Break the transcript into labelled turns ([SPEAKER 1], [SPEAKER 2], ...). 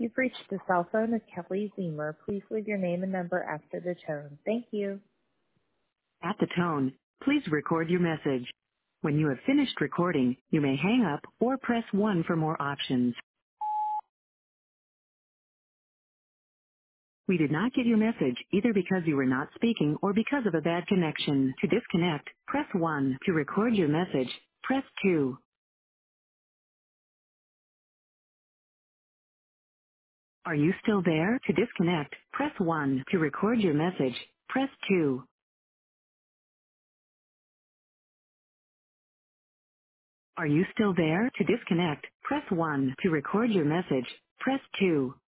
[SPEAKER 1] You've reached the cell phone of Kelly Zemer. Please leave your name and number after the tone. Thank you.
[SPEAKER 2] At the tone, please record your message. When you have finished recording, you may hang up or press 1 for more options. We did not get your message either because you were not speaking or because of a bad connection. To disconnect, press 1. To record your message, press 2. Are you still there? To disconnect, press 1. To record your message, press 2. Are you still there? To disconnect, press 1. To record your message, press 2.